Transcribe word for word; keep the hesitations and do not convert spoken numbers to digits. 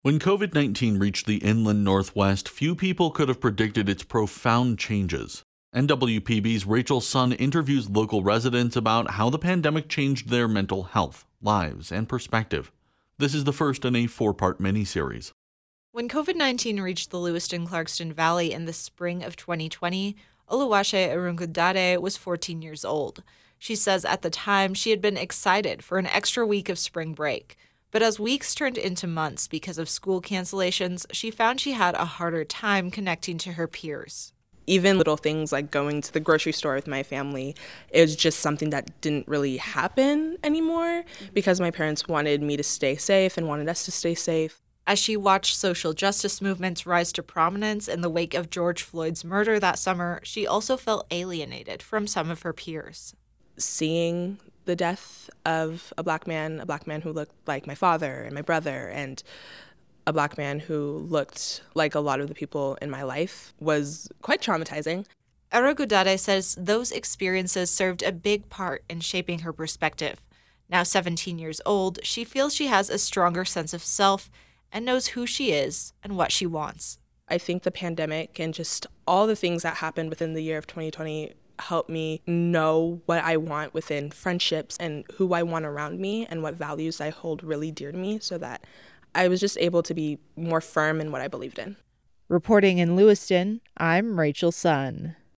When covid nineteen reached the inland Northwest, few people could have predicted its profound changes. N W P B's Rachel Sun interviews local residents about how the pandemic changed their mental health, lives, and perspective. This is the first in a four-part miniseries. When covid nineteen reached the Lewiston-Clarkston Valley in the spring of twenty twenty, Oluwase Arungudade was fourteen years old. She says at the time she had been excited for an extra week of spring break. But as weeks turned into months because of school cancellations, she found she had a harder time connecting to her peers. Even little things like going to the grocery store with my family is just something that didn't really happen anymore because my parents wanted me to stay safe and wanted us to stay safe. As she watched social justice movements rise to prominence in the wake of George Floyd's murder that summer, she also felt alienated from some of her peers. Seeing the death of a black man, a black man who looked like my father and my brother, and a black man who looked like a lot of the people in my life was quite traumatizing. Arungudade says those experiences served a big part in shaping her perspective. Now seventeen years old, she feels she has a stronger sense of self and knows who she is and what she wants. I think the pandemic and just all the things that happened within the year of twenty twenty help me know what I want within friendships and who I want around me and what values I hold really dear to me, so that I was just able to be more firm in what I believed in. Reporting in Lewiston, I'm Rachel Sun.